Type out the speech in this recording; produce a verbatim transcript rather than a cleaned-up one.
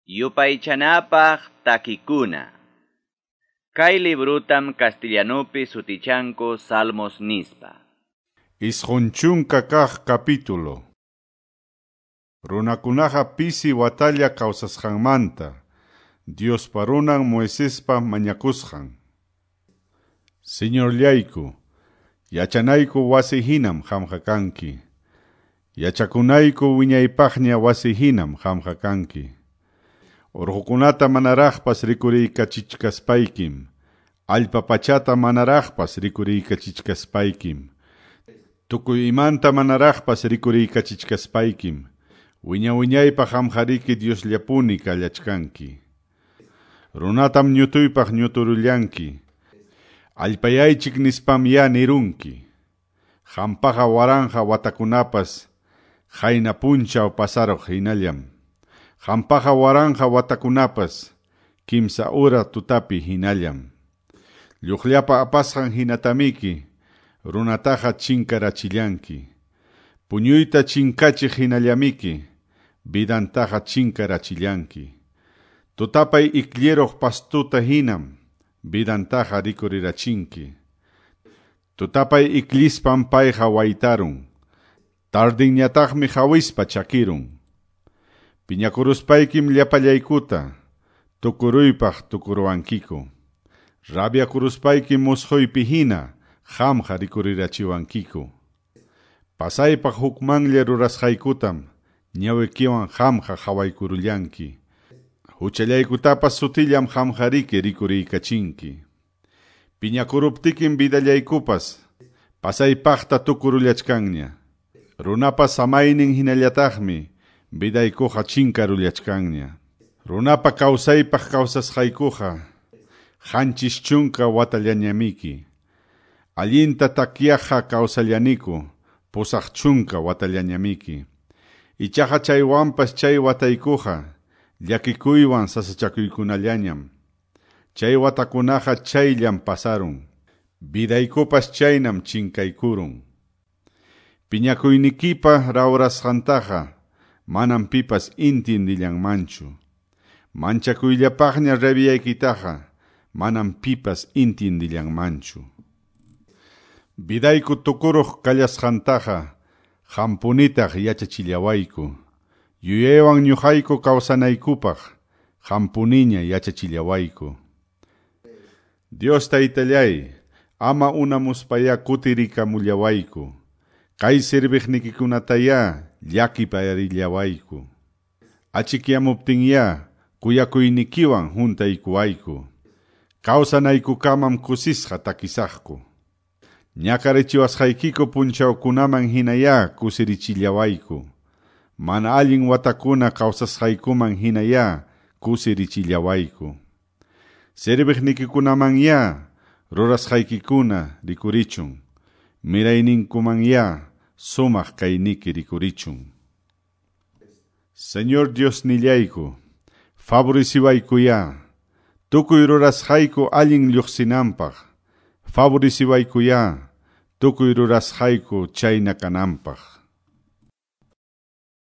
Yupaychanapaq takikuna. Kay librutam castellanopi sutichanko Salmos nispa. Isqunchunka kaq capítulo. Runakunaqa pisi watalla kawsasqanmanta, Dios parunan Moisespa mañakusqan. Señorllayku, yachanayku wasi hinam qamqa kanki. Yachakunayku wiñaypaqña wasi hinam qamqa kanki. Urqukunata manaraqpas rikuriykachichkaspaykim. Allpa pachata manaraqpas rikuriykachichkaspaykim. Tukuy imanta manaraqpas rikuriykachichkaspaykim. Wiña wiñaypaq qamqariki Diosllapuni kallachkanki. Runatam ñutuypaq ñuturullanki. Allpayaychik nispam ya nirunki. Qampaqa waranja watakunapas qayna punchaw pasaruq hinallam. Qampaqa waranja watakunapas kimsa ura tutapi hinallam. Lluqllapa apasqan hinatamiki runataqa chinkarachillanki. Puñuyta chinkachiq hinallamiki vidantaqa chinkarachillanki. Tutapay iklleruq pastuta hinam vidantaqa rikurirachinki. Tutapay iklispan payqa waytarun. Tardinñataqmi hawispa chakirun. Piñakuruspaykim llapallaykuta tukuruypaq tukuruwankiku. Rabiakuruspaykim musquypi hina qamqa rikurirachiwankiku. Pasaypaq hukmanlla rurasqaykutam ñawikiwan qamqa qhawaykurullanki. Huchallaykutapas sutillam qamqariki rikuriykachinki. Piñakuruptikim vidallaykupas pasaypaqta tukurullachkanña. Runapa samaynin hinallataqmi vidaykuqa chinkarullachkanña. Runapa kawsaypaq kawsasqaykuqa qanchis chunka watallañamiki. Allinta takyaqa kawsallaniku pusaq chunka watallañamiki. Ichaqa chaywanpas chay wataykuqa llakikuywan sasachakuykunallañam. Chay watakunaqa chayllam pasarun. Vidaykupas chaynam chinkaykurun. Piñakuynikipa rawrasqantaqa manam pipas intindillanmanchu. Manchakuyllapaqña rabiaykitaqa manam pipas intindillanmanchu. Vidayku tukuruq kallasqantaqa qampunitaq yachachillawayku. Yuyaywan ñuqayku kawsanaykupaq qampuniña yachachillawayku. Dios Taytallay, ama unamuspaya kutirikamullawayku. Kay sirviqnikikunataya llakipayarillawayku. Achikyamuptinya kuyakuynikiwan juntaykuwayku. Kawsanaykukamam kusisqa takisaqku. Ñakarichiwasqaykiku punchawkunaman hinaya kusirichillawayku. Mana allin watakuna kawsasqaykuman hinaya kusirichillawayku. Sirviqnikikunamanya rurasqaykikuna rikurichun. Mirayninkumanya sumaq kayniki rikurichun. Señor Dios nillayku, favoreciwaykuya. Tukuy rurasqayku allin lluqsinanpaq. Favoreciwaykuya. Tukuy rurasqayku chayna kananpaq.